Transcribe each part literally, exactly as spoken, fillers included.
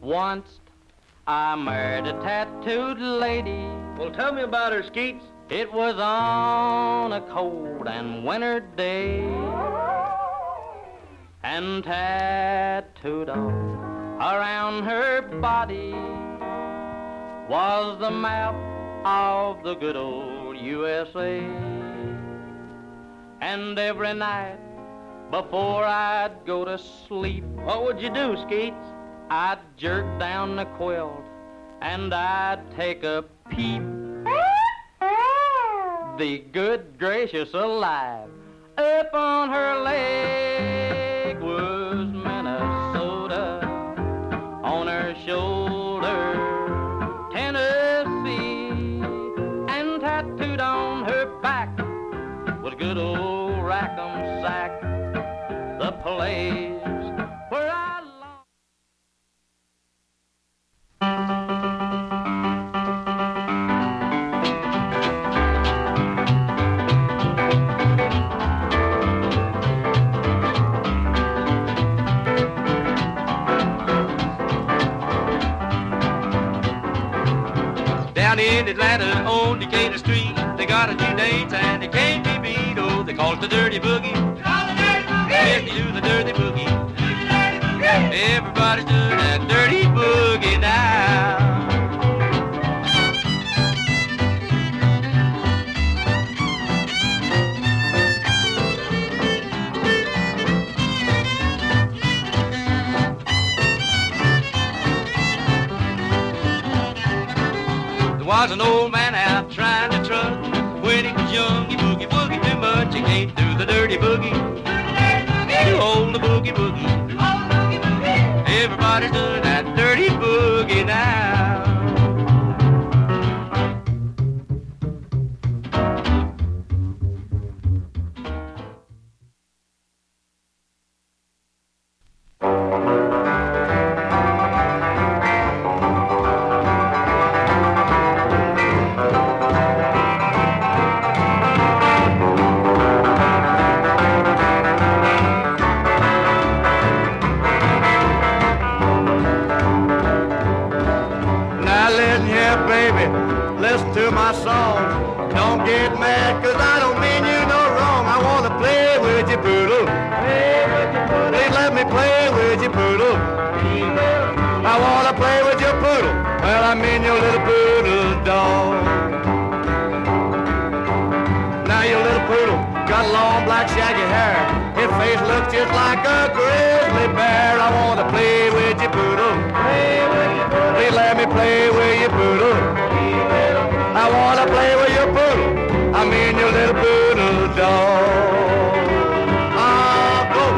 Once I married a tattooed lady. Well, tell me about her, Skeets. It was on a cold and winter day, and tattooed all around her body was the map of the good old U S A. And every night before I'd go to sleep, what would you do, Skeets? I'd jerk down the quilt and I'd take a peep. The good gracious alive, up on her leg was Minnesota, on her shoulder Tennessee, and tattooed on her back was good old Rackham Sack, the place where I down in Atlanta on Decatur Street, they got a new dance and it can't be beat. Oh, they call it the Dirty Boogie. Call it the Dirty Boogie. Yes, they do the Dirty Boogie. Do the Dirty Boogie. Everybody's doing that Dirty Boogie now. There was an old man out trying to truck. When he was young, he boogie boogie too much. He can't do the dirty boogie. Do hold the boogie boogie. Everybody's doing that dirty boogie now. Listen to my song. Don't get mad, cause I don't mean you no wrong. I wanna play with you, poodle. Please let me play with you, poodle. I wanna play with your poodle. Well, I mean your little poodle dog. Now your little poodle got long black shaggy hair. His face looks just like a grizzly bear. I wanna play with you, poodle. Please let me play with you, poodle. I wanna play with your poodle. I mean your little poodle dog. Ah, go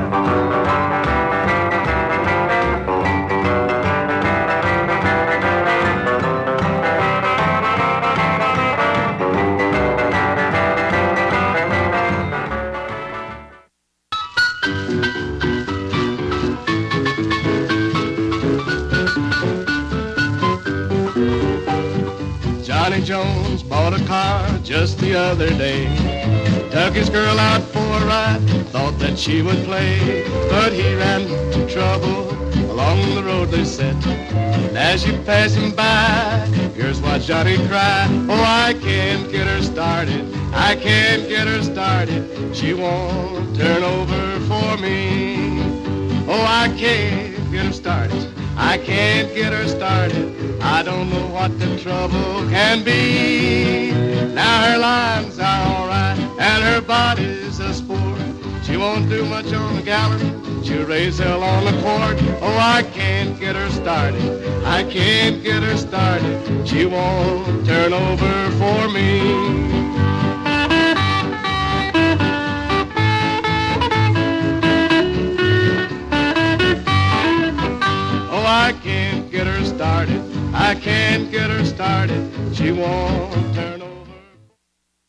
Johnny Jones bought a car just the other day. Took his girl out for a ride, thought that she would play. But he ran into trouble along the road, they said. And as you pass him by, here's why Johnny cried. Oh, I can't get her started, I can't get her started. She won't turn over for me. Oh, I can't get her started, I can't get her started. I don't know what the trouble can be. Now her lines are all right, and her body's a sport. She won't do much on the gallery, she'll raise hell on the court. Oh, I can't get her started, I can't get her started. She won't turn over for me. I can't get her started, I can't get her started. She won't